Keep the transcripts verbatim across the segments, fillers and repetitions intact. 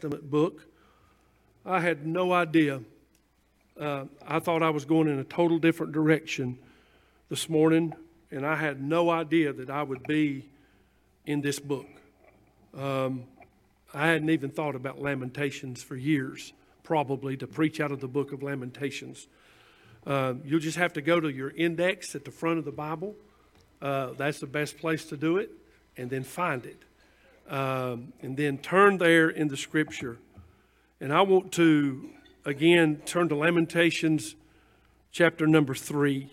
Testament book. I had no idea. Uh, I thought I was going in a total different direction this morning, and I had no idea that I would be in this book. Um, I hadn't even thought about Lamentations for years, probably, to preach out of the book of Lamentations. Uh, you'll just have to go to your index at the front of the Bible. Uh, that's the best place to do it, and then find it. Um, and then turn there in the Scripture. And I want to, again, turn to Lamentations chapter number three.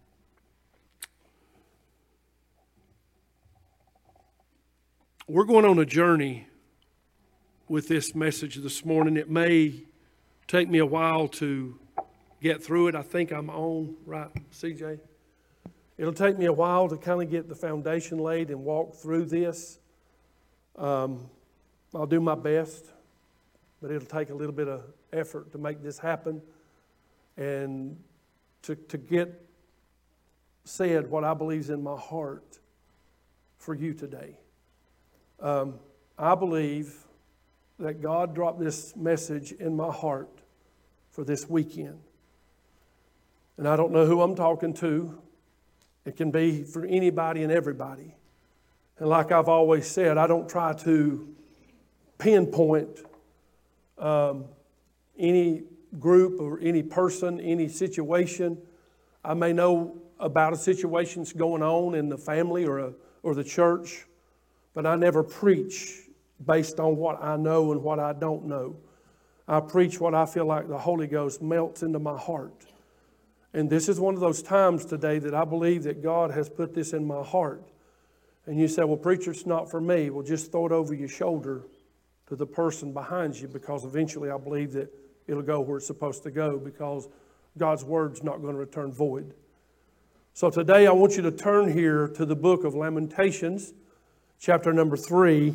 We're going on a journey with this message this morning. It may take me a while to get through it. I think I'm on, right, C J? It'll take me a while to kind of get the foundation laid and walk through this. Um, I'll do my best, but it'll take a little bit of effort to make this happen and to, to get said what I believe is in my heart for you today. Um, I believe that God dropped this message in my heart for this weekend. And I don't know who I'm talking to. It can be for anybody and everybody. And like I've always said, I don't try to pinpoint um, any group or any person, any situation. I may know about a situation that's going on in the family or a, or the church, but I never preach based on what I know and what I don't know. I preach what I feel like the Holy Ghost melts into my heart. And this is one of those times today that I believe that God has put this in my heart. And you say, well, preacher, it's not for me. Well, just throw it over your shoulder to the person behind you, because eventually I believe that it'll go where it's supposed to go, because God's word's not going to return void. So today I want you to turn here to the book of Lamentations, chapter number three.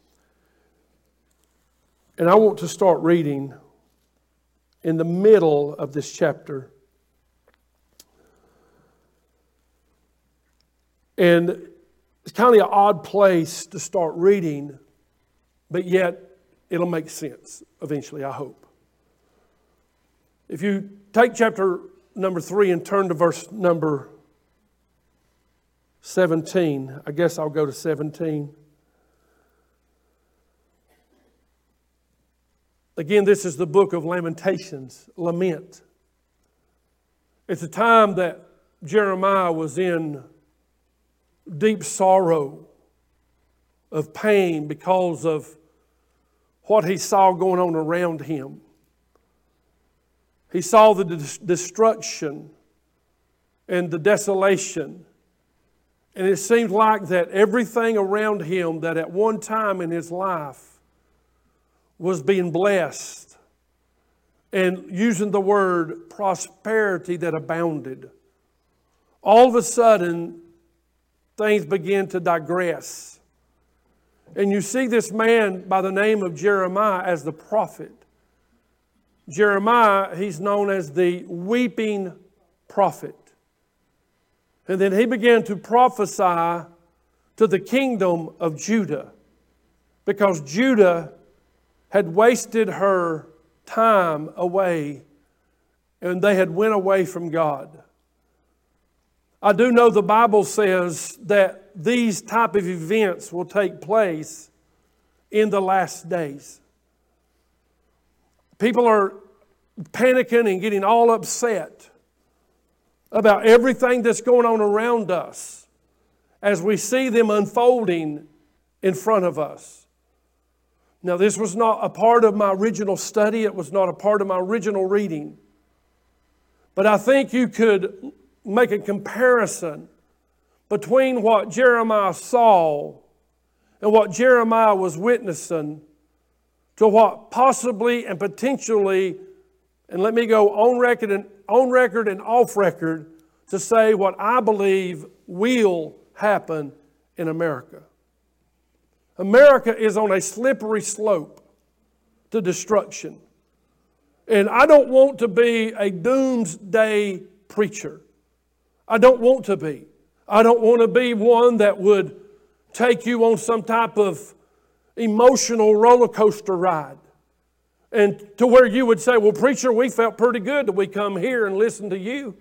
And I want to start reading in the middle of this chapter. And it's kind of an odd place to start reading, but yet it'll make sense eventually, I hope. If you take chapter number three and turn to verse number seventeen, I guess I'll go to seventeen. Again, this is the book of Lamentations, lament. It's a time that Jeremiah was in deep sorrow of pain because of what he saw going on around him. He saw the destruction and the desolation. And it seemed like that everything around him that at one time in his life was being blessed, and using the word prosperity that abounded, all of a sudden things begin to digress. And you see this man by the name of Jeremiah as the prophet. Jeremiah, he's known as the weeping prophet. And then he began to prophesy to the kingdom of Judah, because Judah had wasted her time away and they had went away from God. I do know the Bible says that these type of events will take place in the last days. People are panicking and getting all upset about everything that's going on around us as we see them unfolding in front of us. Now, this was not a part of my original study. It was not a part of my original reading. But I think you could make a comparison between what Jeremiah saw and what Jeremiah was witnessing to what possibly and potentially, and let me go on record and on record and off record to say what I believe will happen in America. America is on a slippery slope to destruction. And I don't want to be a doomsday preacher. I don't want to be. I don't want to be one that would take you on some type of emotional roller coaster ride. And to where you would say, well, preacher, we felt pretty good that we come here and listen to you.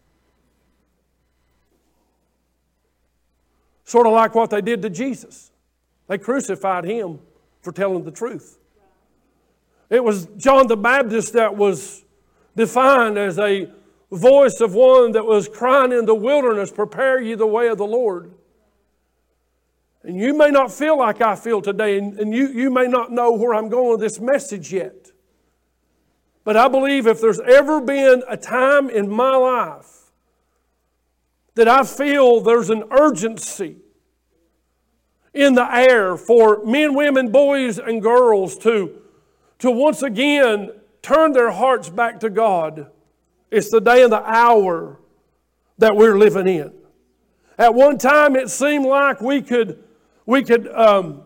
Sort of like what they did to Jesus. They crucified him for telling the truth. It was John the Baptist that was defined as a voice of one that was crying in the wilderness, prepare ye the way of the Lord. And you may not feel like I feel today, and, and you, you may not know where I'm going with this message yet. But I believe if there's ever been a time in my life that I feel there's an urgency in the air for men, women, boys, and girls to, to once again turn their hearts back to God, it's the day and the hour that we're living in. At one time, it seemed like we could, we could um,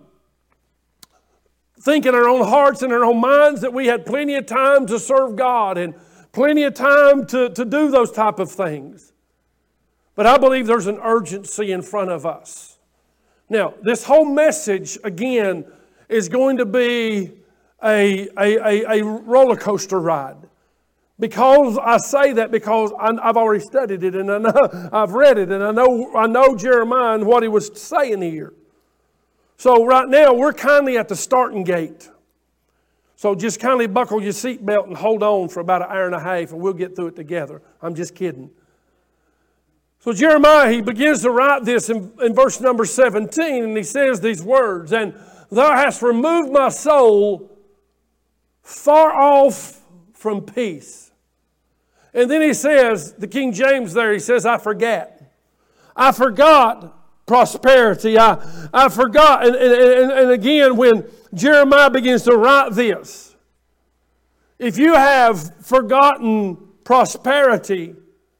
think in our own hearts and our own minds that we had plenty of time to serve God and plenty of time to, to do those type of things. But I believe there's an urgency in front of us. Now, this whole message, again, is going to be a, a, a, a roller coaster ride. Because I say that because I, I've already studied it and I know, I've read it and I know, I know Jeremiah and what he was saying here. So right now, we're kindly at the starting gate. So just kindly buckle your seatbelt and hold on for about an hour and a half and we'll get through it together. I'm just kidding. So Jeremiah, he begins to write this in, in verse number seventeen, and he says these words, and thou hast removed my soul far off from peace. And then he says, the King James there, he says, I forget. I forgot prosperity. I, I forgot. And, and, and again, when Jeremiah begins to write this, if you have forgotten prosperity,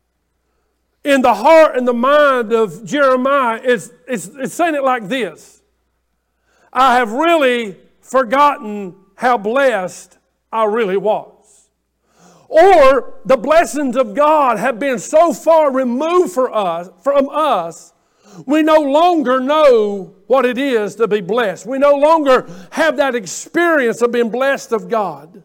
in the heart and the mind of Jeremiah, it's, it's, it's saying it like this. I have really forgotten how blessed I really was. Or the blessings of God have been so far removed for us, from us, we no longer know what it is to be blessed. We no longer have that experience of being blessed of God.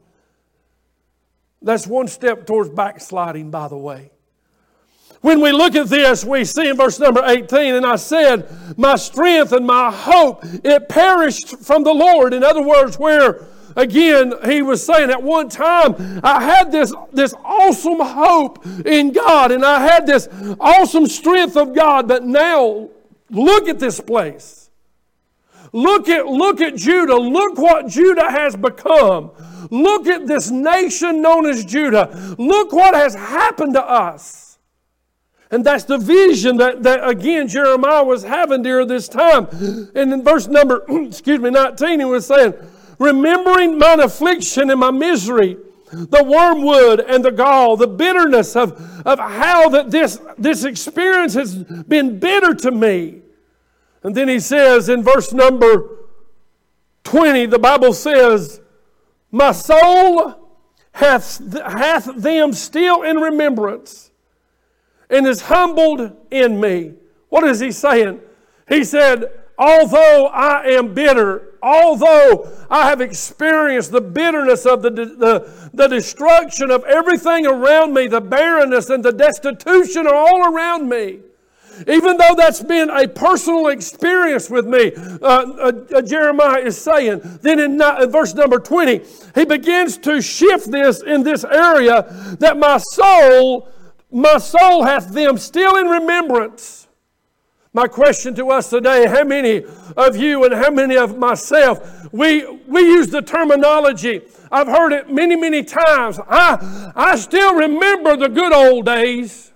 That's one step towards backsliding, by the way. When we look at this, we see in verse number eighteen, and I said, my strength and my hope, it perished from the Lord. In other words, where, again, he was saying at one time, I had this, this awesome hope in God, and I had this awesome strength of God, but now, look at this place. Look at, look at Judah. Look what Judah has become. Look at this nation known as Judah. Look what has happened to us. And that's the vision that, that, again, Jeremiah was having during this time. And in verse number, excuse me, nineteen, he was saying, remembering mine affliction and my misery, the wormwood and the gall, the bitterness of, of how that this, this experience has been bitter to me. And then he says in verse number twenty, the Bible says, my soul hath, hath them still in remembrance, and is humbled in me. What is he saying? He said, although I am bitter, although I have experienced the bitterness of the, the, the destruction of everything around me, the barrenness and the destitution are all around me. Even though that's been a personal experience with me, uh, uh, uh, Jeremiah is saying, then in, in verse number twenty, he begins to shift this in this area that my soul My soul hath them still in remembrance. My question to us today, how many of you and how many of myself, we, we use the terminology, I've heard it many, many times, I, I still remember the good old days.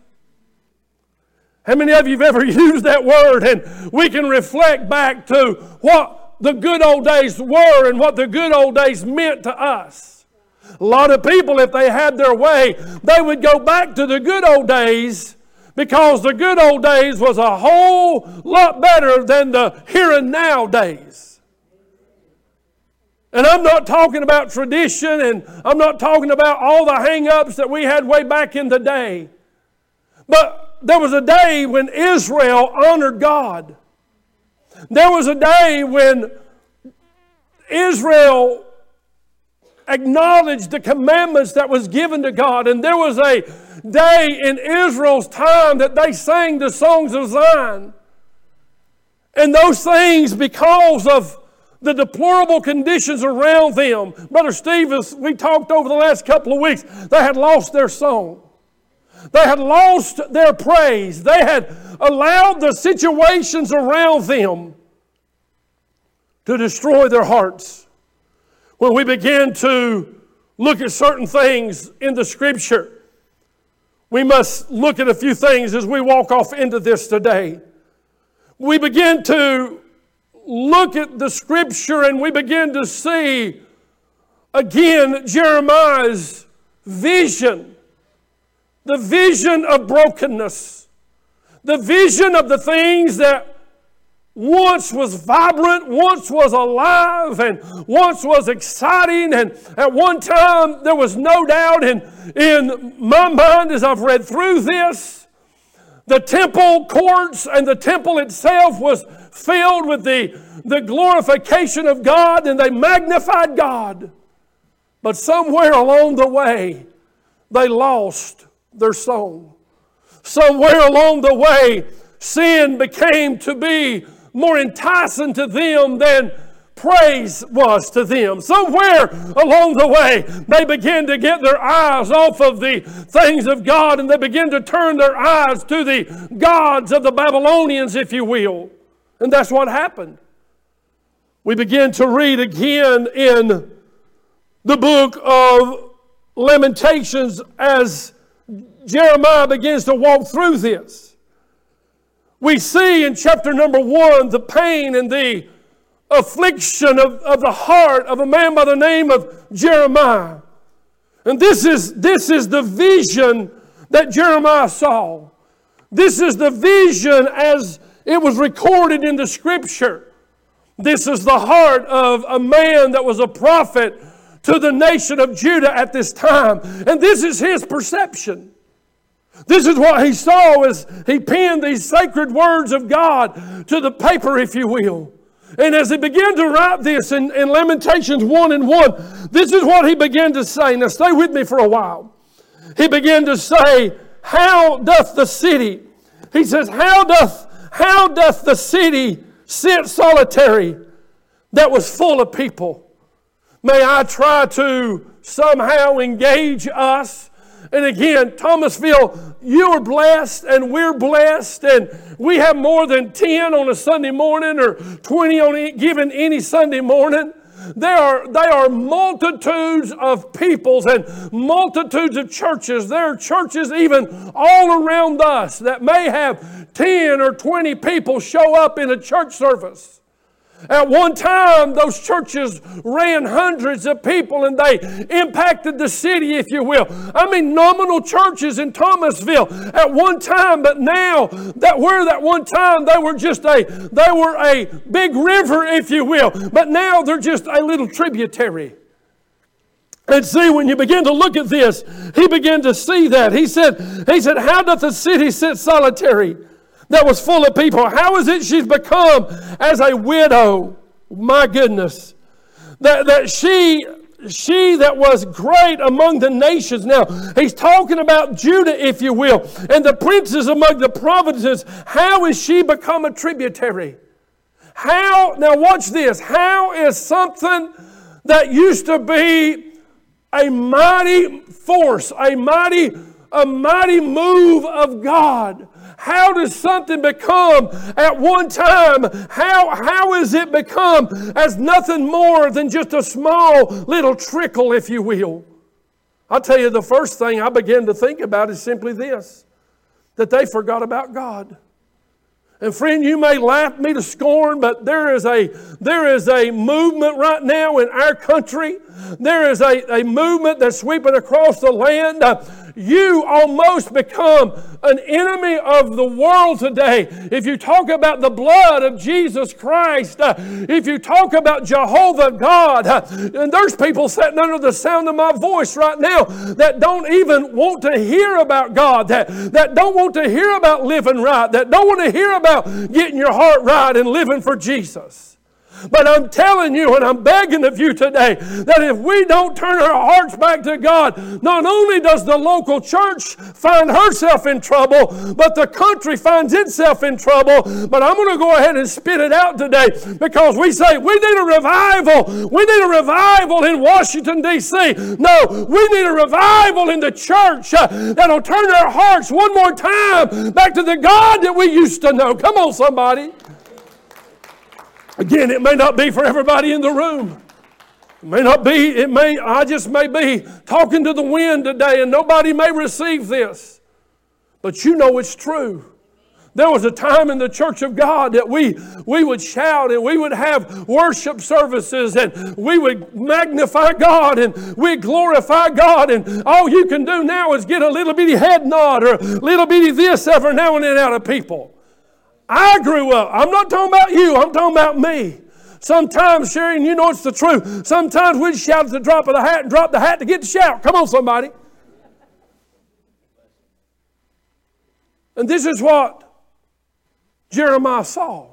How many of you have ever used that word? And we can reflect back to what the good old days were and what the good old days meant to us. A lot of people, if they had their way, they would go back to the good old days because the good old days was a whole lot better than the here and now days. And I'm not talking about tradition, and I'm not talking about all the hang-ups that we had way back in the day. But there was a day when Israel honored God. There was a day when Israel acknowledged the commandments that was given to God. And there was a day in Israel's time that they sang the songs of Zion. And those things, because of the deplorable conditions around them, Brother Steve, as we talked over the last couple of weeks, they had lost their song. They had lost their praise. They had allowed the situations around them to destroy their hearts. When we begin to look at certain things in the Scripture, we must look at a few things as we walk off into this today. We begin to look at the Scripture and we begin to see again Jeremiah's vision. The vision of brokenness. The vision of the things that once was vibrant, once was alive, and once was exciting. And at one time, there was no doubt in, in my mind as I've read through this, the temple courts and the temple itself was filled with the, the glorification of God, and they magnified God. But somewhere along the way, they lost their song. Somewhere along the way, sin became to be more enticing to them than praise was to them. Somewhere along the way, they began to get their eyes off of the things of God, and they began to turn their eyes to the gods of the Babylonians, if you will. And that's what happened. We begin to read again in the book of Lamentations as Jeremiah begins to walk through this. We see in chapter number one the pain and the affliction of, of the heart of a man by the name of Jeremiah. And this is, this is the vision that Jeremiah saw. This is the vision as it was recorded in the Scripture. This is the heart of a man that was a prophet to the nation of Judah at this time. And this is his perception. This is what he saw as he penned these sacred words of God to the paper, if you will. And as he began to write this in, in Lamentations one and one, this is what he began to say. Now stay with me for a while. He began to say, how doth the city, he says, how doth, how doth the city sit solitary that was full of people? May I try to somehow engage us. And again, Thomasville, you are blessed and we're blessed, and we have more than ten on a Sunday morning or twenty on any, given any Sunday morning. There are, there are multitudes of peoples and multitudes of churches. There are churches even all around us that may have ten or twenty people show up in a church service. At one time, those churches ran hundreds of people and they impacted the city, if you will. I mean, nominal churches in Thomasville at one time, but now that where that one time they were just a, they were a big river, if you will, but now they're just a little tributary. And see, when you begin to look at this, he began to see that. He said, he said, how doth the city sit solitary that was full of people? How is it she's become as a widow? My goodness. That, that she, she that was great among the nations. Now, he's talking about Judah, if you will, and the princes among the provinces. How is she become a tributary? How, now watch this. How is something that used to be a mighty force, a mighty, a mighty move of God, how does something become at one time, how, how is it become as nothing more than just a small little trickle, if you will? I'll tell you, the first thing I began to think about is simply this, that they forgot about God. And friend, you may laugh me to scorn, but there is a, there is a movement right now in our country. There is a, a movement that's sweeping across the land. Uh, you almost become an enemy of the world today. If you talk about the blood of Jesus Christ, uh, if you talk about Jehovah God, uh, and there's people sitting under the sound of my voice right now that don't even want to hear about God, that, that don't want to hear about living right, that don't want to hear about getting your heart right and living for Jesus. But I'm telling you, and I'm begging of you today, that if we don't turn our hearts back to God, not only does the local church find herself in trouble, but the country finds itself in trouble. But I'm going to go ahead and spit it out today, because we say we need a revival. We need a revival in Washington, D C No, we need a revival in the church uh, that'll turn our hearts one more time back to the God that we used to know. Come on, somebody. Again, it may not be for everybody in the room. It may not be, it may, I just may be talking to the wind today, and nobody may receive this. But you know it's true. There was a time in the church of God that we, we would shout, and we would have worship services, and we would magnify God, and we'd glorify God, and all you can do now is get a little bitty head nod or a little bitty this every now and then out of people. I grew up. I'm not talking about you. I'm talking about me. Sometimes, Sherry, and you know it's the truth, sometimes we'd shout at the drop of the hat and drop the hat to get the shout. Come on, somebody. And this is what Jeremiah saw.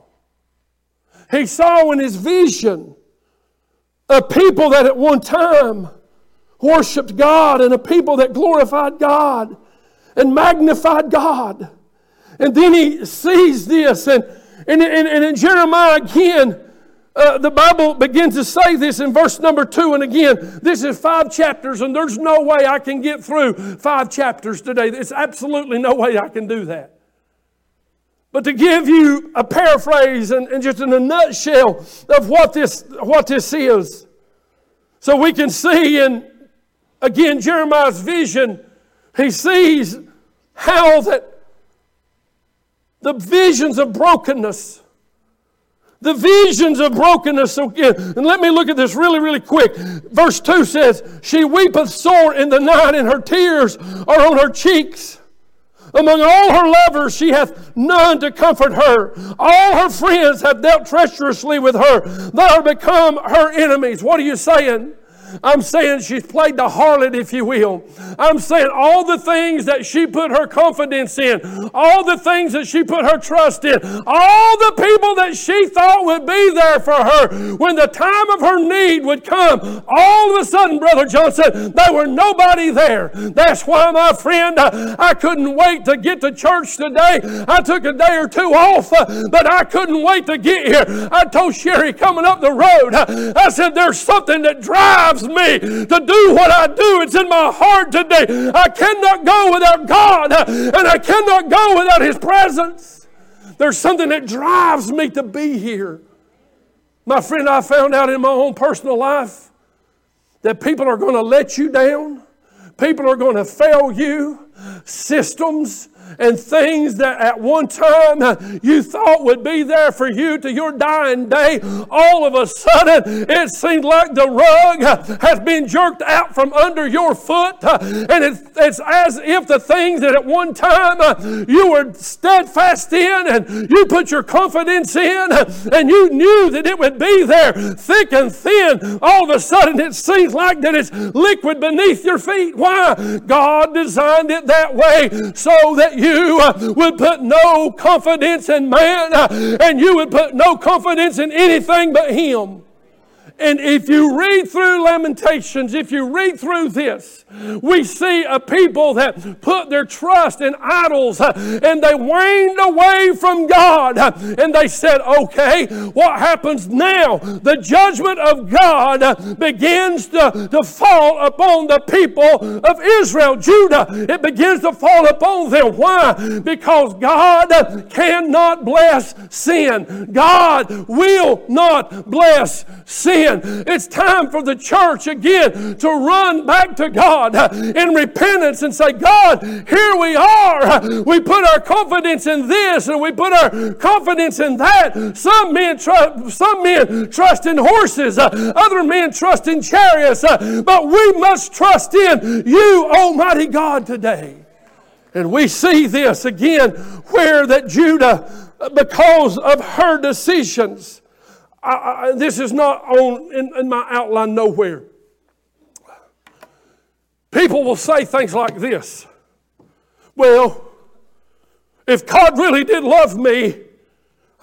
He saw in his vision a people that at one time worshiped God, and a people that glorified God and magnified God. And then he sees this, and, and, and, and in Jeremiah again, uh, the Bible begins to say this in verse number two. And again, this is five chapters, and there's no way I can get through five chapters today. There's absolutely no way I can do that. But to give you a paraphrase and, and just in a nutshell of what this, what this is, so we can see in, again, Jeremiah's vision, he sees how that the visions of brokenness. The visions of brokenness. Again, and let me look at this really, really quick. Verse two says, she weepeth sore in the night, and her tears are on her cheeks. Among all her lovers she hath none to comfort her. All her friends have dealt treacherously with her. They are become her enemies. What are you saying? I'm saying she's played the harlot, if you will. I'm saying all the things that she put her confidence in, all the things that she put her trust in, all the people that she thought would be there for her when the time of her need would come, all of a sudden, Brother Johnson, there were nobody there. That's why, my friend, I, I couldn't wait to get to church today. I took a day or two off, uh, but I couldn't wait to get here. I told Sherry coming up the road, uh, I said, there's something that drives me to do what I do. It's in my heart today. I cannot go without God, and I cannot go without His presence. There's something that drives me to be here. My friend, I found out in my own personal life that people are going to let you down. People are going to fail you. Systems and things that at one time you thought would be there for you to your dying day, all of a sudden it seems like the rug has been jerked out from under your foot, and it's, it's as if the things that at one time you were steadfast in and you put your confidence in and you knew that it would be there thick and thin, all of a sudden it seems like that it's liquid beneath your feet. Why? God designed it that way so that you uh, would put no confidence in man, uh, and you would put no confidence in anything but Him. And if you read through Lamentations, if you read through this, we see a people that put their trust in idols, uh, and they waned away from God, uh, and they said, okay, what happens now? The judgment of God uh, begins to, to fall upon the people of Israel, Judah. It begins to fall upon them. Why? Because God uh, cannot bless sin. God will not bless sin. It's time for the church again to run back to God in repentance and say, God, here we are. We put our confidence in this and we put our confidence in that. Some men trust, some men trust in horses. Other men trust in chariots. But we must trust in you, Almighty God, today. And we see this again where that Judah, because of her decisions, I, I, this is not on in, in my outline nowhere. People will say things like this. Well, if God really did love me,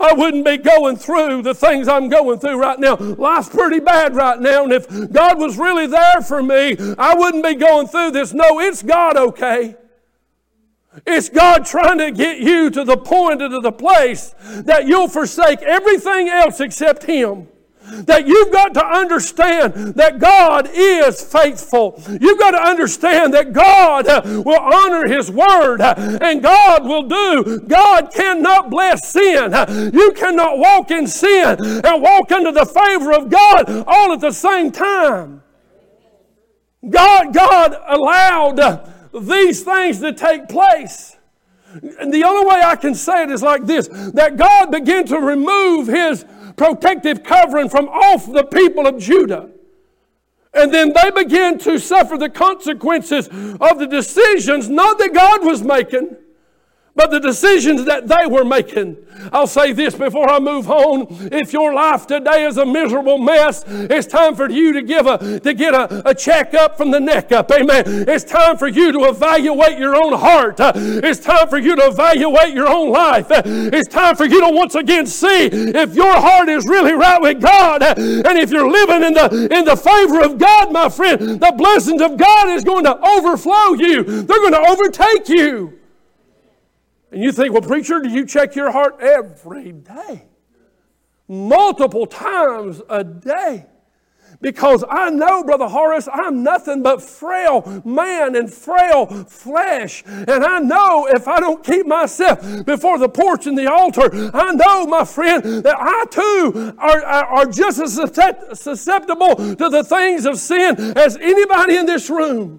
I wouldn't be going through the things I'm going through right now. Life's pretty bad right now, and if God was really there for me, I wouldn't be going through this. No, it's God, okay? It's God trying to get you to the point and to the place that you'll forsake everything else except Him. That you've got to understand that God is faithful. You've got to understand that God will honor His word and God will do. God cannot bless sin. You cannot walk in sin and walk under the favor of God all at the same time. God, God allowed these things to take place. And the only way I can say it is like this, that God began to remove His protective covering from off the people of Judah. And then they began to suffer the consequences of the decisions, not that God was making, but the decisions that they were making. I'll say this before I move on. If your life today is a miserable mess, it's time for you to give a to get a, a checkup from the neck up. Amen. It's time for you to evaluate your own heart. It's time for you to evaluate your own life. It's time for you to once again see if your heart is really right with God. And if you're living in the in the favor of God, my friend, the blessings of God is going to overflow you. They're going to overtake you. And you think, well, preacher, do you check your heart every day? Multiple times a day. Because I know, Brother Horace, I'm nothing but frail man and frail flesh. And I know if I don't keep myself before the porch and the altar, I know, my friend, that I too are, are just as susceptible to the things of sin as anybody in this room.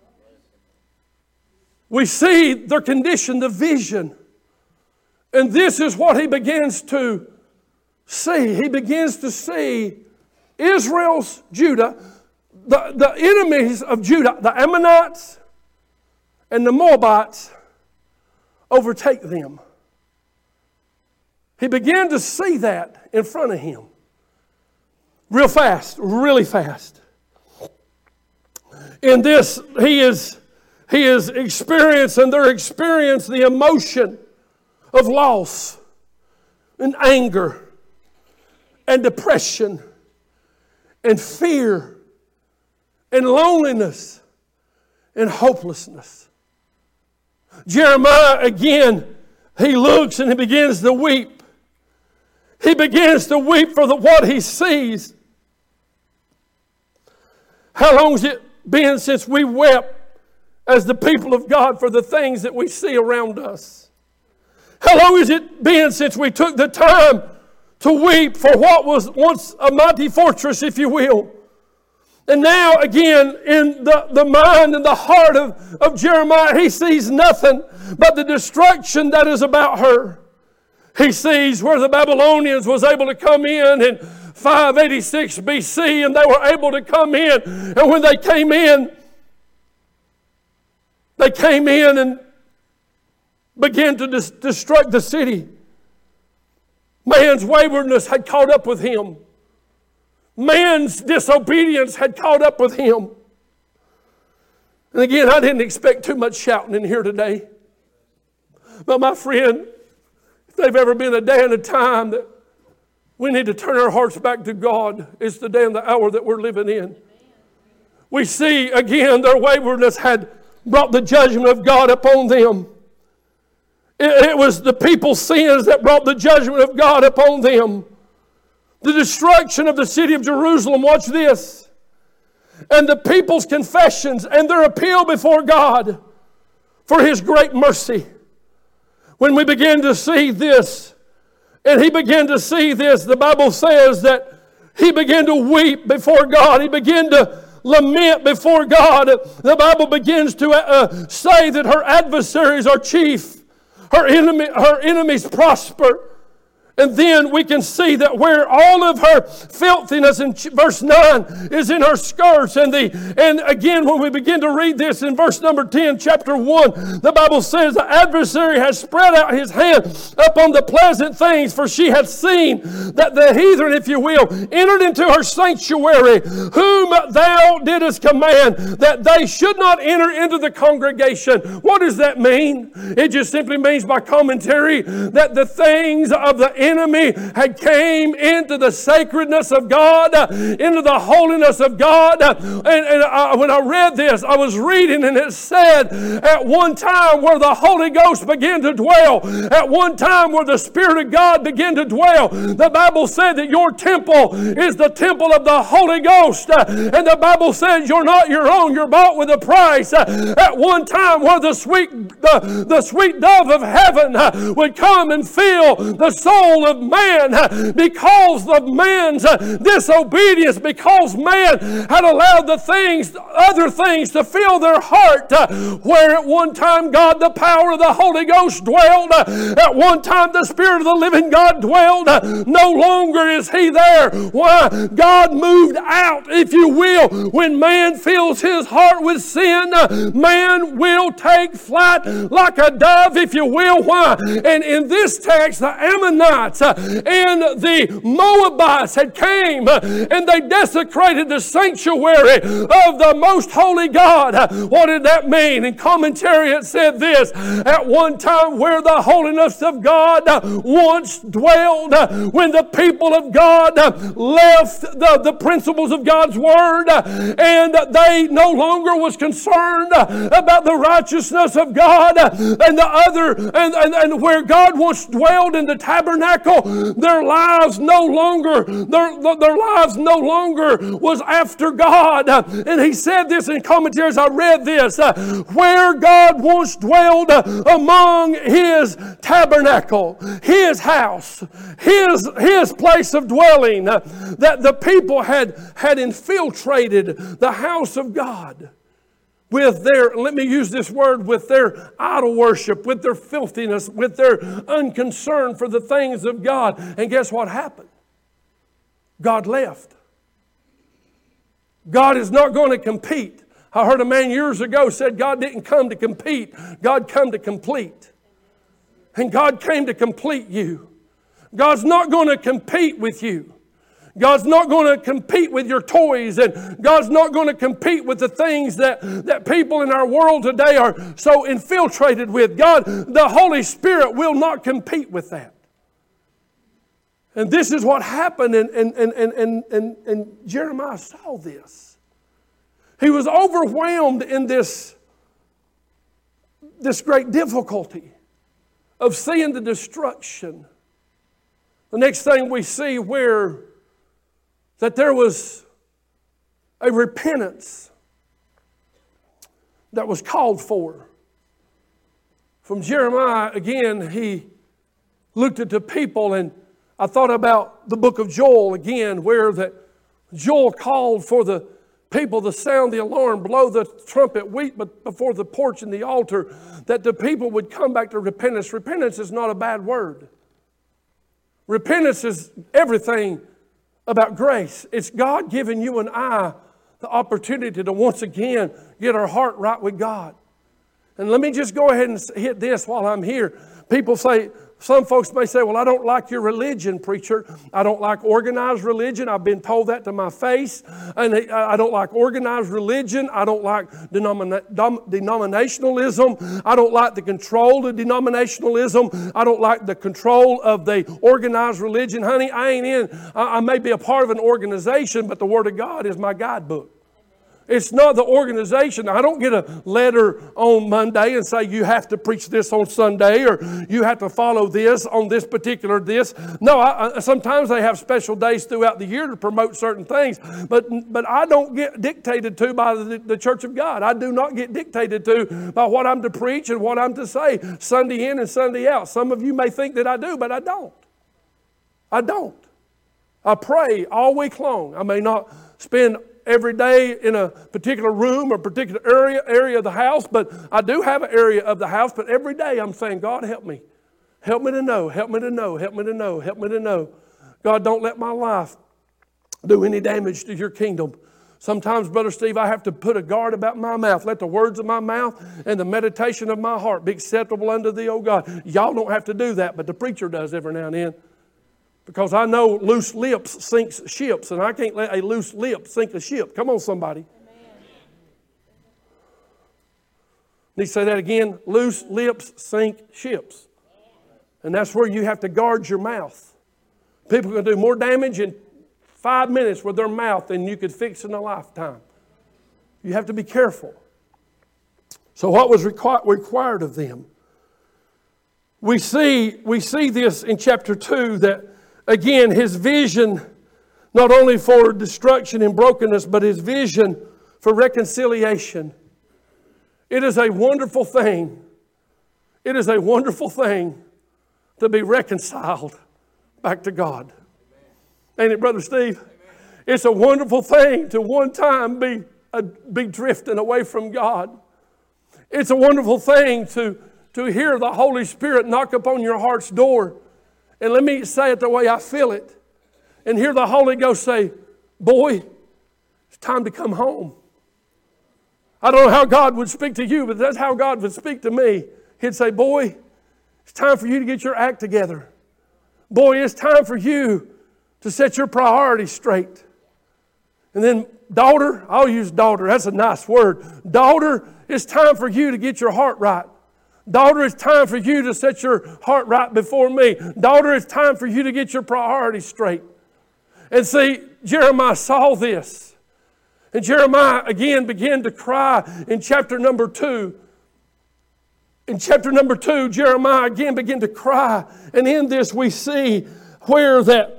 We see their condition, the vision. And this is what he begins to see. He begins to see Israel's Judah, the, the enemies of Judah, the Ammonites and the Moabites, overtake them. He began to see that in front of him. Real fast, really fast. In this, he is... He is experiencing, they're experiencing the emotion of loss and anger and depression and fear and loneliness and hopelessness. Jeremiah, again, he looks and he begins to weep. He begins to weep for the, what he sees. How long has it been since we wept as the people of God for the things that we see around us? How long has it been since we took the time to weep for what was once a mighty fortress, if you will? And now again, in the, the mind and the heart of, of Jeremiah, he sees nothing but the destruction that is about her. He sees where the Babylonians was able to come in in five eighty-six B C, and they were able to come in. And when they came in, They came in and began to dis- destruct the city. Man's waywardness had caught up with him. Man's disobedience had caught up with him. And again, I didn't expect too much shouting in here today. But my friend, if there's ever been a day and a time that we need to turn our hearts back to God, it's the day and the hour that we're living in. We see again their waywardness had brought the judgment of God upon them. It, it was the people's sins that brought the judgment of God upon them. The destruction of the city of Jerusalem, watch this. And the people's confessions and their appeal before God for His great mercy. When we begin to see this, and he began to see this, the Bible says that he began to weep before God. He began to lament before God. The Bible begins to uh, say that her adversaries are chief. Her, enemy, her enemies prosper. And then we can see that where all of her filthiness in verse nine is in her skirts. And, the, and again, when we begin to read this in verse number ten, chapter one, the Bible says, the adversary has spread out his hand upon the pleasant things, for she had seen that the heathen, if you will, entered into her sanctuary, whom thou didst command that they should not enter into the congregation. What does that mean? It just simply means by commentary that the things of the enemy had came into the sacredness of God, uh, into the holiness of God. Uh, and and I, when I read this, I was reading and it said, at one time where the Holy Ghost began to dwell, at one time where the Spirit of God began to dwell, the Bible said that your temple is the temple of the Holy Ghost. Uh, and the Bible says you're not your own, you're bought with a price. Uh, at one time where the sweet, the, the sweet dove of heaven uh, would come and fill the soul of man uh, because of man's uh, disobedience, because man had allowed the things, other things to fill their heart, uh, where at one time God, the power of the Holy Ghost dwelled, uh, at one time the Spirit of the living God dwelled, uh, no longer is He there. Why? God moved out, if you will. When man fills his heart with sin, uh, man will take flight like a dove, if you will. Why? And in this text, the Ammonites uh, and the Moabites had came uh, and they desecrated the sanctuary of the most holy God. Uh, what did that mean? In commentary it said this: at one time where the holiness of God uh, once dwelled, uh, when the people of God uh, left the, the principles of God's Word uh, and they no longer was concerned uh, about the righteousness of God uh, and the other, and, and, and where God once dwelled in the tabernacle, their lives no longer, their, their lives no longer was after God. Uh, and he said this in commentaries, I read this, uh, where God once dwelled uh, among His tabernacle, His house, His, his place of dwelling, uh, that the people had, had infiltrated the house of God with their, let me use this word, with their idol worship, with their filthiness, with their unconcern for the things of God. And guess what happened? God left. God is not going to compete. I heard a man years ago said God didn't come to compete. God come to complete. And God came to complete you. God's not going to compete with you. God's not going to compete with your toys, and God's not going to compete with the things that, that people in our world today are so infiltrated with. God, the Holy Spirit will not compete with that. And this is what happened, and, and, and, and, and, and Jeremiah saw this. He was overwhelmed in this, this great difficulty of seeing the destruction. The next thing we see where that there was a repentance that was called for. From Jeremiah, again, he looked at the people, and I thought about the book of Joel again, where that Joel called for the people to sound the alarm, blow the trumpet, weep before the porch and the altar, that the people would come back to repentance. Repentance is not a bad word. Repentance is everything about grace. It's God giving you and I the opportunity to once again get our heart right with God. And let me just go ahead and hit this while I'm here. People say, some folks may say, well, I don't like your religion, preacher. I don't like organized religion. I've been told that to my face. And I don't like organized religion. I don't like denomina- denominationalism. I don't like the control of denominationalism. I don't like the control of the organized religion. Honey, I ain't in. I, I may be a part of an organization, but the Word of God is my guidebook. It's not the organization. I don't get a letter on Monday and say you have to preach this on Sunday or you have to follow this on this particular this. No, I, I, sometimes they have special days throughout the year to promote certain things, but but I don't get dictated to by the, the Church of God. I do not get dictated to by what I'm to preach and what I'm to say Sunday in and Sunday out. Some of you may think that I do, but I don't. I don't. I pray all week long. I may not spend every day in a particular room or particular area area of the house, but I do have an area of the house, but every day I'm saying, God, help me. Help me to know, help me to know, help me to know, help me to know. God, don't let my life do any damage to your kingdom. Sometimes, Brother Steve, I have to put a guard about my mouth. Let the words of my mouth and the meditation of my heart be acceptable unto thee, O God. Y'all don't have to do that, but the preacher does every now and then. Because I know loose lips sinks ships, and I can't let a loose lip sink a ship. Come on, somebody. Amen. Need to say that again. Loose lips sink ships. And that's where you have to guard your mouth. People can do more damage in five minutes with their mouth than you could fix in a lifetime. You have to be careful. So what was requ- required of them? We see, we see this in chapter two that, again, his vision, not only for destruction and brokenness, but his vision for reconciliation. It is a wonderful thing. It is a wonderful thing to be reconciled back to God. Ain't it, Brother Steve? Amen. It's a wonderful thing to one time be, uh, be drifting away from God. It's a wonderful thing to, to hear the Holy Spirit knock upon your heart's door. And let me say it the way I feel it. And hear the Holy Ghost say, boy, it's time to come home. I don't know how God would speak to you, but that's how God would speak to me. He'd say, boy, it's time for you to get your act together. Boy, it's time for you to set your priorities straight. And then, daughter, I'll use daughter. That's a nice word. Daughter, it's time for you to get your heart right. Daughter, it's time for you to set your heart right before me. Daughter, it's time for you to get your priorities straight. And see, Jeremiah saw this. And Jeremiah again began to cry in chapter number two. In chapter number two, Jeremiah again began to cry. And in this we see where that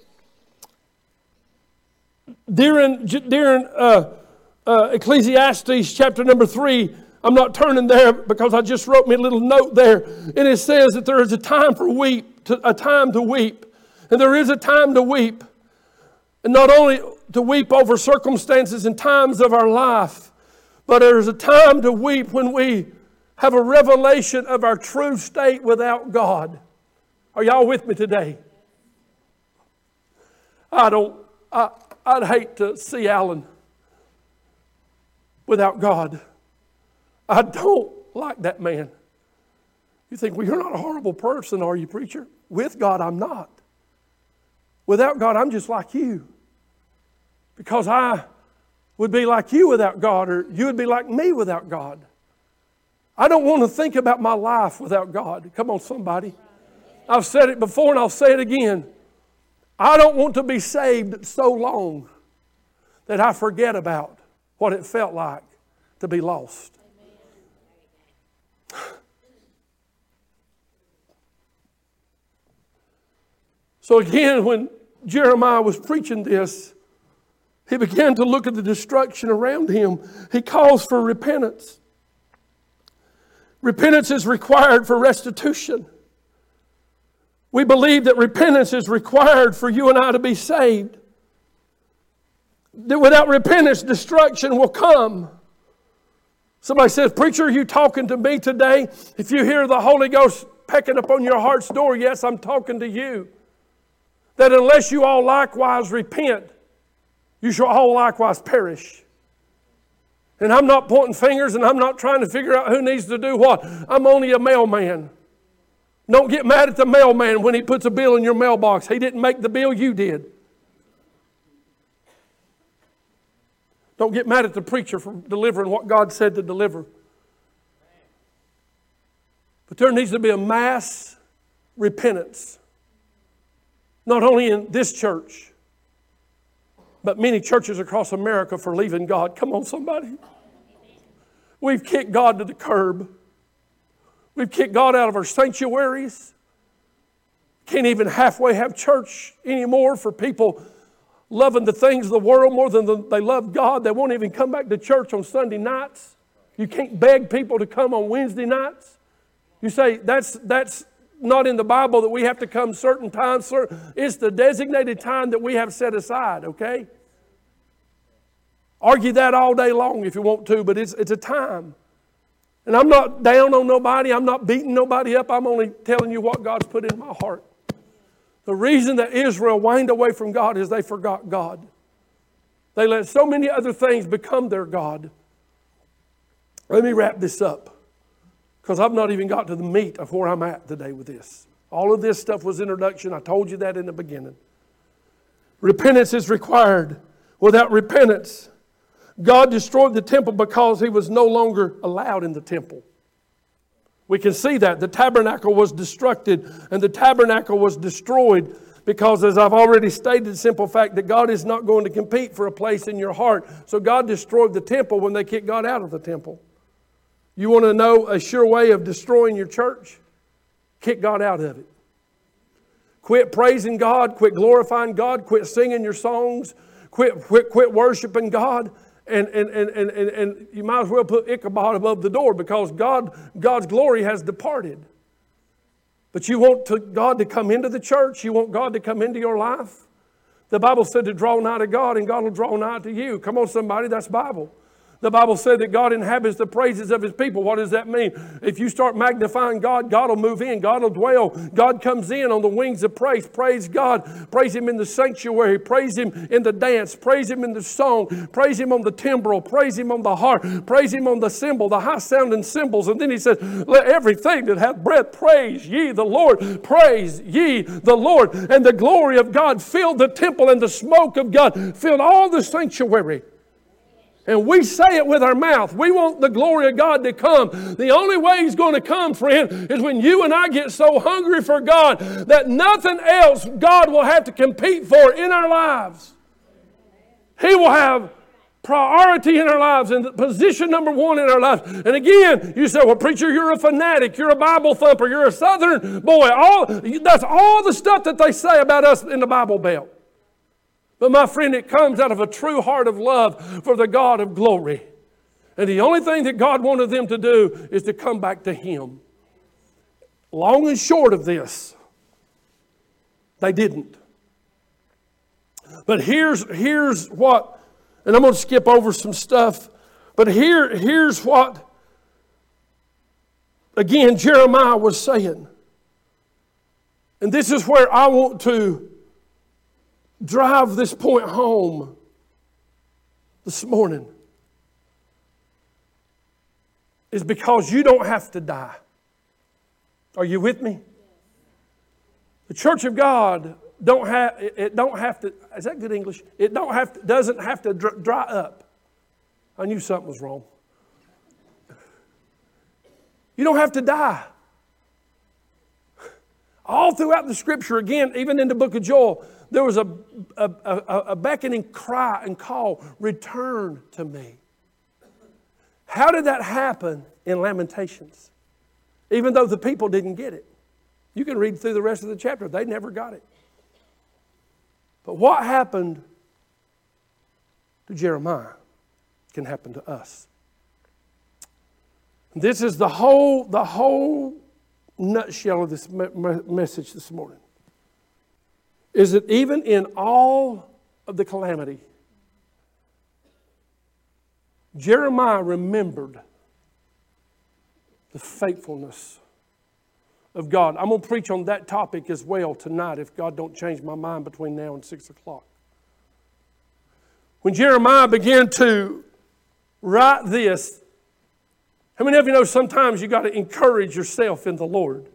during, during uh, uh, Ecclesiastes chapter number three, I'm not turning there because I just wrote me a little note there. And it says that there is a time for weep, to, a time to weep. And there is a time to weep. And not only to weep over circumstances and times of our life, but there's a time to weep when we have a revelation of our true state without God. Are y'all with me today? I don't, I, I'd hate to see Alan without God. I don't like that man. You think, well, you're not a horrible person, are you, preacher? With God, I'm not. Without God, I'm just like you. Because I would be like you without God, or you would be like me without God. I don't want to think about my life without God. Come on, somebody. I've said it before and I'll say it again. I don't want to be saved so long that I forget about what it felt like to be lost. So again, when Jeremiah was preaching this, he began to look at the destruction around him. He calls for repentance. Repentance is required for restitution. We believe that repentance is required for you and I to be saved. That without repentance, destruction will come. Somebody says, preacher, are you talking to me today? If you hear the Holy Ghost pecking upon your heart's door, yes, I'm talking to you. That unless you all likewise repent, you shall all likewise perish. And I'm not pointing fingers and I'm not trying to figure out who needs to do what. I'm only a mailman. Don't get mad at the mailman when he puts a bill in your mailbox. He didn't make the bill, you did. Don't get mad at the preacher for delivering what God said to deliver. But there needs to be a mass repentance. Not only in this church, but many churches across America for leaving God. Come on, somebody. We've kicked God to the curb. We've kicked God out of our sanctuaries. Can't even halfway have church anymore for people loving the things of the world more than the, they love God. They won't even come back to church on Sunday nights. You can't beg people to come on Wednesday nights. You say, that's, that's not in the Bible that we have to come certain times. It's the designated time that we have set aside, okay? Argue that all day long if you want to, but it's, it's a time. And I'm not down on nobody. I'm not beating nobody up. I'm only telling you what God's put in my heart. The reason that Israel whined away from God is they forgot God. They let so many other things become their God. Let me wrap this up, because I've not even got to the meat of where I'm at today with this. All of this stuff was introduction. I told you that in the beginning. Repentance is required. Without repentance, God destroyed the temple because He was no longer allowed in the temple. We can see that. The tabernacle was destructed and the tabernacle was destroyed Because as I've already stated, the simple fact that God is not going to compete for a place in your heart. So God destroyed the temple when they kicked God out of the temple. You want to know a sure way of destroying your church? Kick God out of it. Quit praising God, quit glorifying God, quit singing your songs, quit quit quit worshiping God, and and and and and, and you might as well put Ichabod above the door, because God God's glory has departed. But you want to, God to come into the church, you want God to come into your life. The Bible said to draw nigh to God, and God will draw nigh to you. Come on, somebody, that's Bible. The Bible said that God inhabits the praises of His people. What does that mean? If you start magnifying God, God will move in. God will dwell. God comes in on the wings of praise. Praise God. Praise Him in the sanctuary. Praise Him in the dance. Praise Him in the song. Praise Him on the timbrel. Praise Him on the harp. Praise Him on the cymbal, the high-sounding cymbals. And then He says, let everything that hath breath praise ye the Lord. Praise ye the Lord. And the glory of God filled the temple, and the smoke of God filled all the sanctuary. And we say it with our mouth. We want the glory of God to come. The only way He's going to come, friend, is when you and I get so hungry for God that nothing else God will have to compete for in our lives. He will have priority in our lives and position number one in our lives. And again, you say, well, preacher, you're a fanatic. You're a Bible thumper. You're a Southern boy. All, that's all the stuff that they say about us in the Bible Belt. But my friend, it comes out of a true heart of love for the God of glory. And the only thing that God wanted them to do is to come back to Him. Long and short of this, they didn't. But here's, here's what, and I'm going to skip over some stuff, but here, here's what, again, Jeremiah was saying. And this is where I want to drive this point home this morning, is because you don't have to die. Are you with me? The church of God don't have it don't have to, is that good English? It don't have to, doesn't have to dry up. I knew something was wrong. You don't have to die. All throughout the Scripture, again, even in the book of Joel, there was a, a, a, a beckoning cry and call, return to me. How did that happen in Lamentations? Even though the people didn't get it. You can read through the rest of the chapter. They never got it. But what happened to Jeremiah can happen to us. This is the whole, the whole nutshell of this me- message this morning. Is that even in all of the calamity, Jeremiah remembered the faithfulness of God. I'm going to preach on that topic as well tonight if God don't change my mind between now and six o'clock. When Jeremiah began to write this, how many of you know sometimes you got to encourage yourself in the Lord?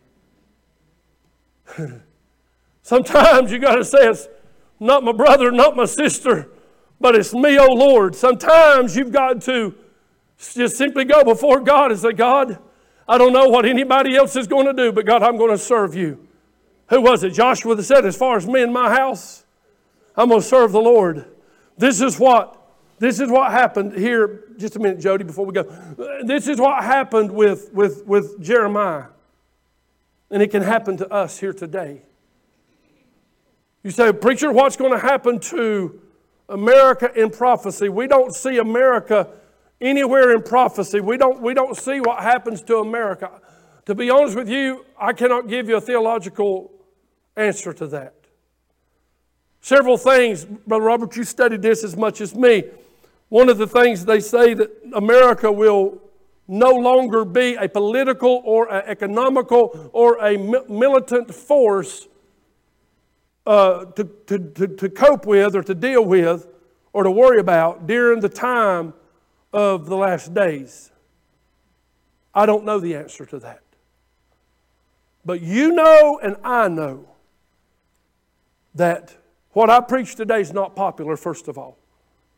Sometimes you got to say, it's not my brother, not my sister, but it's me, oh Lord. Sometimes you've got to just simply go before God and say, God, I don't know what anybody else is going to do, but God, I'm going to serve you. Who was it? Joshua that said, as far as me and my house, I'm going to serve the Lord. This is what, this is what happened here. Just a minute, Jody, before we go. This is what happened with, with, with Jeremiah. And it can happen to us here today. You say, preacher, what's going to happen to America in prophecy? We don't see America anywhere in prophecy. We don't, we don't see what happens to America. To be honest with you, I cannot give you a theological answer to that. Several things, Brother Robert, you studied this as much as me. One of the things they say that America will no longer be a political or an economical or a militant force Uh, to, to, to, to cope with or to deal with or to worry about during the time of the last days. I don't know the answer to that. But you know and I know that what I preach today is not popular, first of all.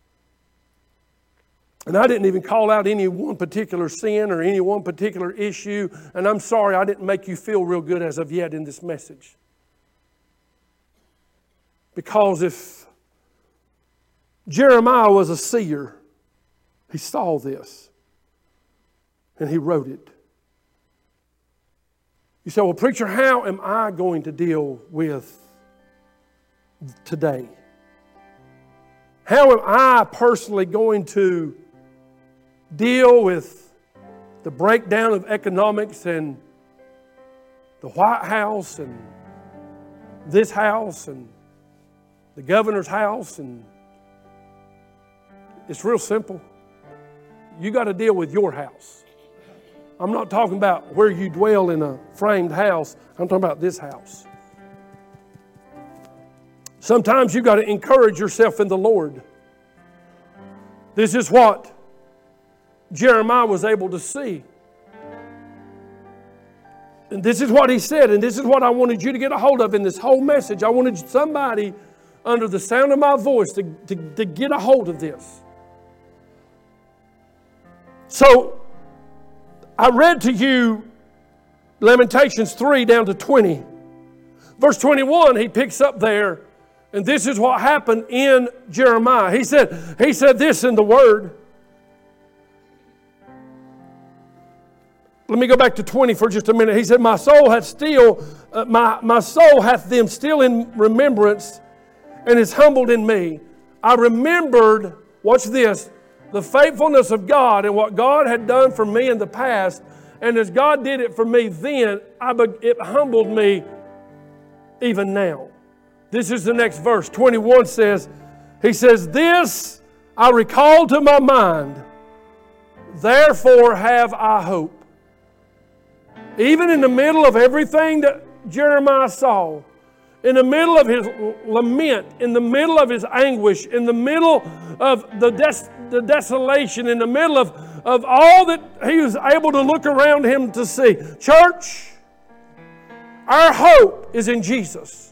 And I didn't even call out any one particular sin or any one particular issue. And I'm sorry I didn't make you feel real good as of yet in this message. Because if Jeremiah was a seer, he saw this and he wrote it. You say, well, preacher, how am I going to deal with today? How am I personally going to deal with the breakdown of economics and the White House and this house and the governor's house? And it's real simple. You got to deal with your house. I'm not talking about where you dwell in a framed house. I'm talking about this house. Sometimes you've got to encourage yourself in the Lord. This is what Jeremiah was able to see. And this is what he said, and this is what I wanted you to get a hold of in this whole message. I wanted somebody under the sound of my voice to, to, to get a hold of this. So, I read to you Lamentations three down to twenty. Verse twenty-one, he picks up there, and this is what happened in Jeremiah. He said, he said this in the Word. Let me go back to twenty for just a minute. He said, my soul hath still, uh, my, my soul hath them still in remembrance, and is humbled in me. I remembered, watch this, the faithfulness of God and what God had done for me in the past. And as God did it for me then, I be, it humbled me even now. This is the next verse. twenty-one says, he says, this I recall to my mind, therefore have I hope. Even in the middle of everything that Jeremiah saw, in the middle of his lament, in the middle of his anguish, in the middle of the, des- the desolation, in the middle of, of all that he was able to look around him to see. Church, our hope is in Jesus.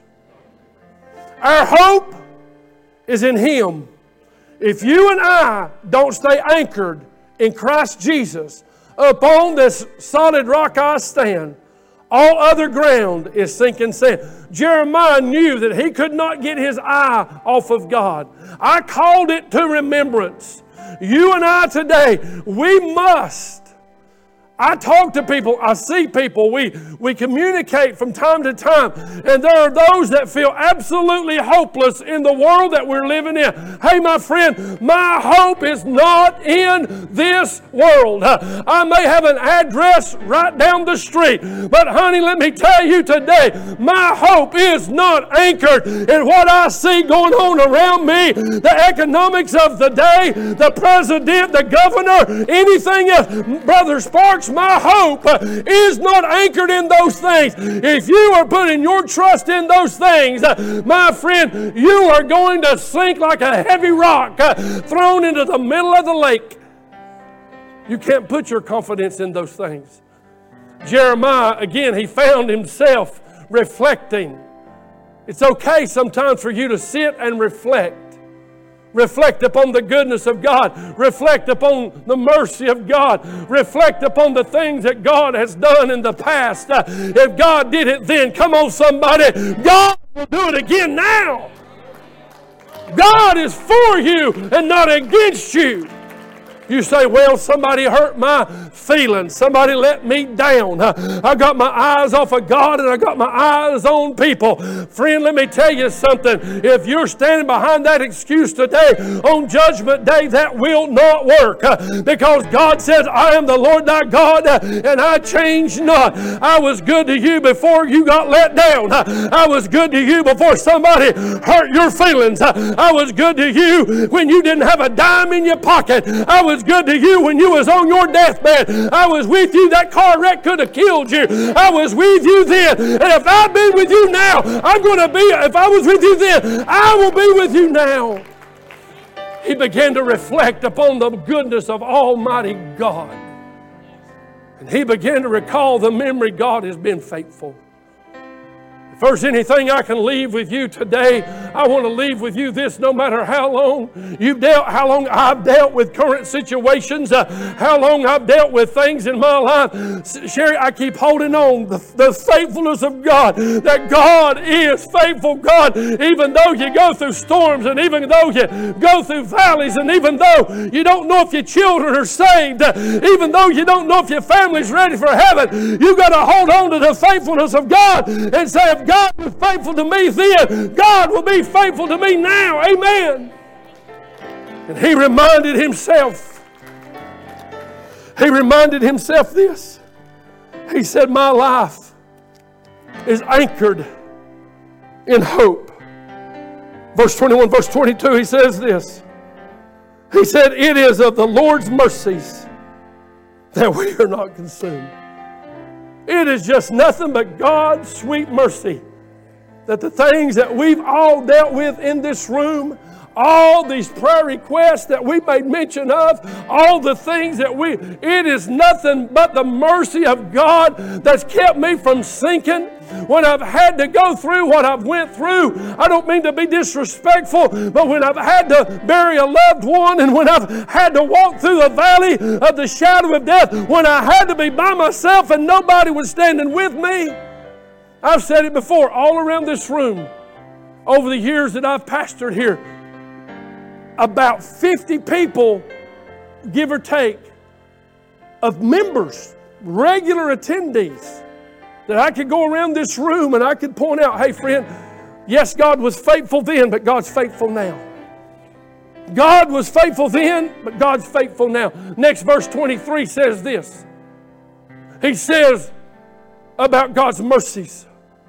Our hope is in Him. If you and I don't stay anchored in Christ Jesus, upon this solid rock I stand, all other ground is sinking sand. Jeremiah knew that he could not get his eye off of God. I called it to remembrance. You and I today, we must. I talk to people, I see people, we, we communicate from time to time, and there are those that feel absolutely hopeless in the world that we're living in. Hey, my friend, my hope is not in this world. I may have an address right down the street, but honey, let me tell you today, my hope is not anchored in what I see going on around me, the economics of the day, the president, the governor, anything else. Brother Sparks, my hope is not anchored in those things. If you are putting your trust in those things, my friend, you are going to sink like a heavy rock thrown into the middle of the lake. You can't put your confidence in those things. Jeremiah, again, he found himself reflecting. It's okay sometimes for you to sit and reflect. Reflect upon the goodness of God. Reflect upon the mercy of God. Reflect upon the things that God has done in the past. Uh, if God did it then, come on somebody, God will do it again now. God is for you and not against you. You say, well, somebody hurt my feelings. Somebody let me down. I got my eyes off of God and I got my eyes on people. Friend, let me tell you something. If you're standing behind that excuse today, on Judgment Day, that will not work. Because God says, I am the Lord thy God and I change not. I was good to you before you got let down. I was good to you before somebody hurt your feelings. I was good to you when you didn't have a dime in your pocket. I was good to you when you was on your deathbed. I was with you. That car wreck could have killed you. I was with you then. And if I've been with you now, I'm going to be, if I was with you then, I will be with you now. He began to reflect upon the goodness of Almighty God. And he began to recall the memory God has been faithful. If there's anything I can leave with you today, I want to leave with you this: no matter how long you've dealt, how long I've dealt with current situations, uh, how long I've dealt with things in my life, Sherry, I keep holding on the, the faithfulness of God, that God is faithful God. Even though you go through storms, and even though you go through valleys, and even though you don't know if your children are saved, uh, even though you don't know if your family's ready for heaven, you got to hold on to the faithfulness of God and say, if God was faithful to me then, God will be faithful to me now. Amen. And he reminded himself, he reminded himself this. He said, my life is anchored in hope. Verse twenty-one, verse twenty-two, he says this. He said, it is of the Lord's mercies that we are not consumed. It is just nothing but God's sweet mercy that the things that we've all dealt with in this room, all these prayer requests that we made mention of, all the things that we, it is nothing but the mercy of God that's kept me from sinking. When I've had to go through what I've went through, I don't mean to be disrespectful, but when I've had to bury a loved one, and when I've had to walk through the valley of the shadow of death, when I had to be by myself and nobody was standing with me, I've said it before, all around this room, over the years that I've pastored here, about fifty people, give or take, of members, regular attendees, that I could go around this room and I could point out, hey friend, yes, God was faithful then, but God's faithful now. God was faithful then, but God's faithful now. Next verse twenty-three says this. He says about God's mercies,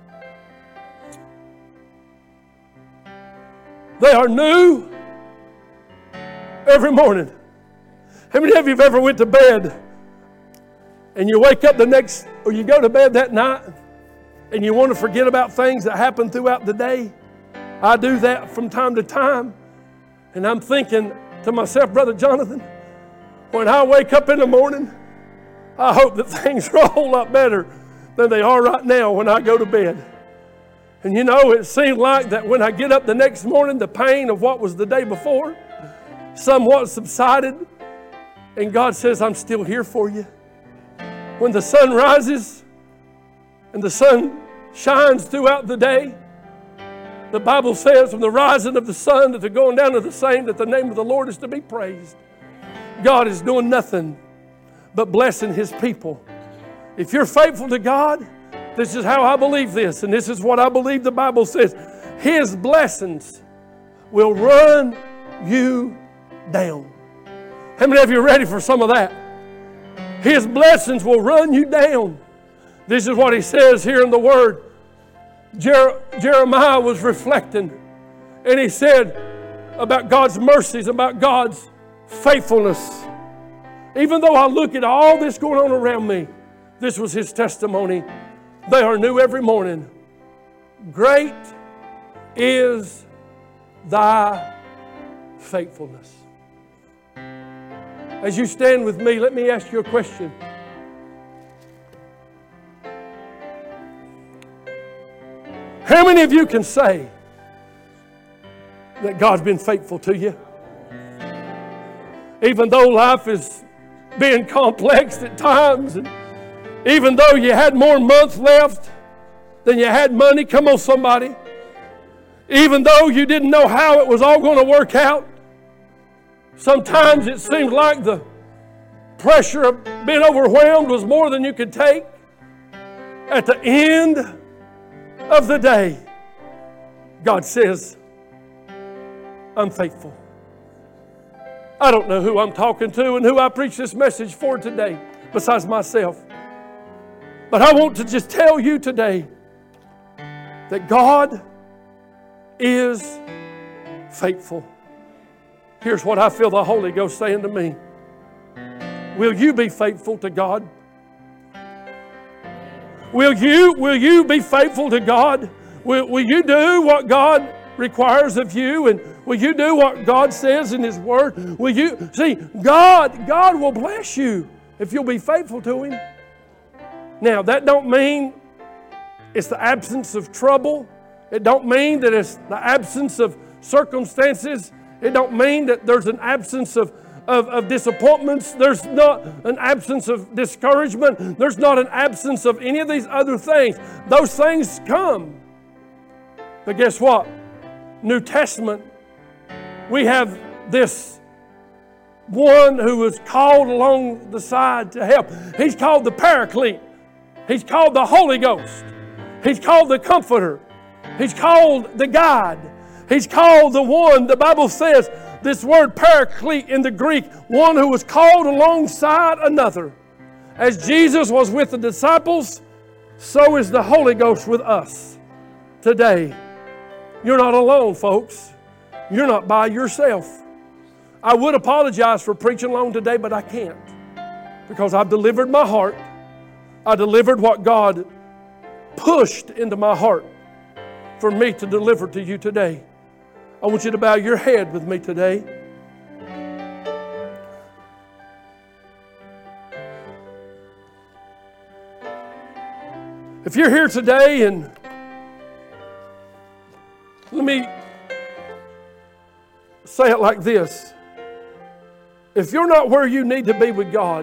they are new every morning. How many of you have ever went to bed and you wake up the next, or you go to bed that night and you want to forget about things that happened throughout the day? I do that from time to time. And I'm thinking to myself, Brother Jonathan, when I wake up in the morning, I hope that things are a whole lot better than they are right now when I go to bed. And you know, it seemed like that when I get up the next morning, the pain of what was the day before somewhat subsided. And God says, I'm still here for you. When the sun rises and the sun shines throughout the day, the Bible says from the rising of the sun to the going down of the same, that the name of the Lord is to be praised. God is doing nothing but blessing His people. If you're faithful to God, this is how I believe this, and this is what I believe the Bible says. His blessings will run you down. How many of you are ready for some of that? His blessings will run you down. This is what he says here in the Word. Jer- Jeremiah was reflecting, and he said about God's mercies, about God's faithfulness. Even though I look at all this going on around me, this was his testimony. They are new every morning. Great is thy faithfulness. As you stand with me, let me ask you a question. How many of you can say that God's been faithful to you? Even though life is being complex at times, and even though you had more months left than you had money, come on somebody. Even though you didn't know how it was all going to work out, sometimes it seemed like the pressure of being overwhelmed was more than you could take. At the end of the day, God says, I'm faithful. I don't know who I'm talking to and who I preach this message for today, besides myself. But I want to just tell you today that God is faithful. Here's what I feel the Holy Ghost saying to me. Will you be faithful to God? Will you, will you be faithful to God? Will, will you do what God requires of you? And will you do what God says in His Word? Will you see, God, God will bless you if you'll be faithful to Him. Now, that don't mean it's the absence of trouble. It don't mean that it's the absence of circumstances. It don't mean that there's an absence of, of, of disappointments. There's not an absence of discouragement. There's not an absence of any of these other things. Those things come. But guess what? New Testament, we have this one who was called along the side to help. He's called the Paraclete. He's called the Holy Ghost. He's called the Comforter. He's called the Guide. He's called the one, the Bible says, this word Paraclete in the Greek, one who was called alongside another. As Jesus was with the disciples, so is the Holy Ghost with us today. You're not alone, folks. You're not by yourself. I would apologize for preaching long today, but I can't. Because I've delivered my heart. I delivered what God pushed into my heart for me to deliver to you today. I want you to bow your head with me today. If you're here today, and let me say it like this. If you're not where you need to be with God,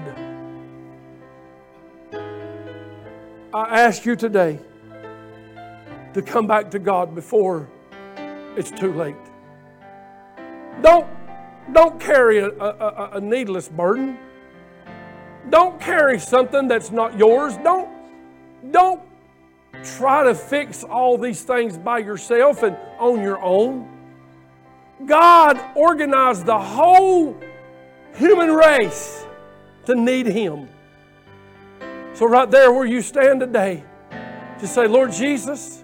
I ask you today to come back to God before it's too late. Don't, don't carry a, a, a needless burden. Don't carry something that's not yours. Don't, don't try to fix all these things by yourself and on your own. God organized the whole human race to need Him. So right there where you stand today, just say, Lord Jesus,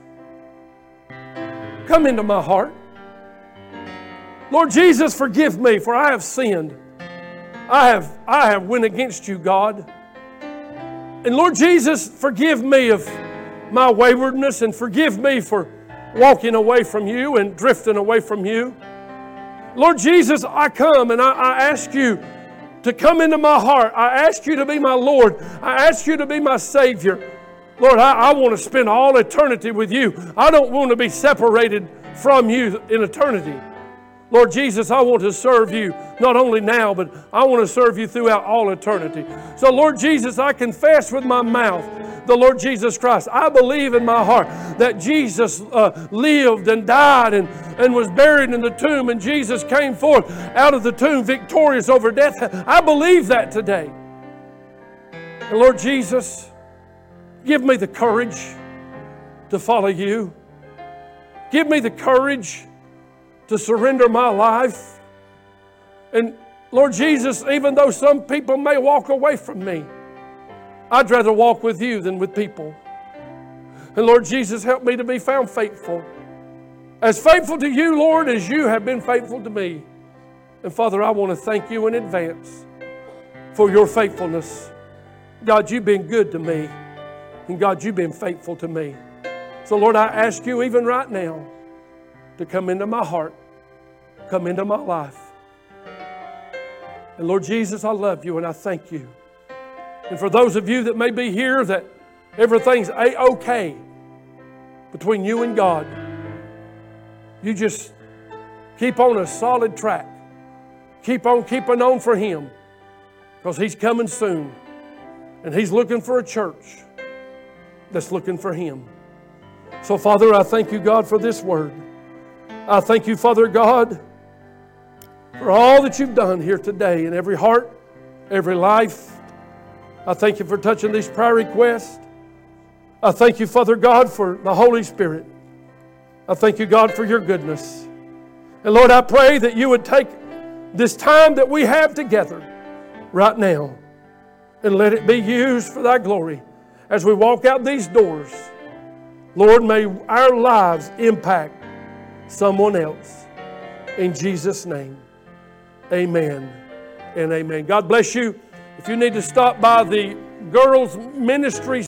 come into my heart. Lord Jesus, forgive me, for I have sinned. I have, I have went against you, God. And Lord Jesus, forgive me of my waywardness, and forgive me for walking away from you and drifting away from you. Lord Jesus, I come and I, I ask you to come into my heart. I ask you to be my Lord. I ask you to be my Savior. Lord, I, I want to spend all eternity with you. I don't want to be separated from you in eternity. Lord Jesus, I want to serve you not only now, but I want to serve you throughout all eternity. So Lord Jesus, I confess with my mouth the Lord Jesus Christ. I believe in my heart that Jesus uh, lived and died and, and was buried in the tomb, and Jesus came forth out of the tomb victorious over death. I believe that today. And Lord Jesus, give me the courage to follow you. Give me the courage to surrender my life. And Lord Jesus, even though some people may walk away from me, I'd rather walk with you than with people. And Lord Jesus, help me to be found faithful. As faithful to you, Lord, as you have been faithful to me. And Father, I want to thank you in advance for your faithfulness. God, you've been good to me. And God, you've been faithful to me. So Lord, I ask you even right now to come into my heart. Come into my life. And Lord Jesus, I love you and I thank you. And for those of you that may be here that everything's A-okay between you and God, you just keep on a solid track. Keep on keeping on for Him, because He's coming soon. And He's looking for a church that's looking for Him. So Father, I thank you, God, for this word. I thank you, Father God, for all that you've done here today in every heart, every life. I thank you for touching these prayer requests. I thank you, Father God, for the Holy Spirit. I thank you, God, for your goodness. And Lord, I pray that you would take this time that we have together right now and let it be used for thy glory. As we walk out these doors, Lord, may our lives impact someone else. In Jesus' name, amen and amen. God bless you. If you need to stop by the girls' ministry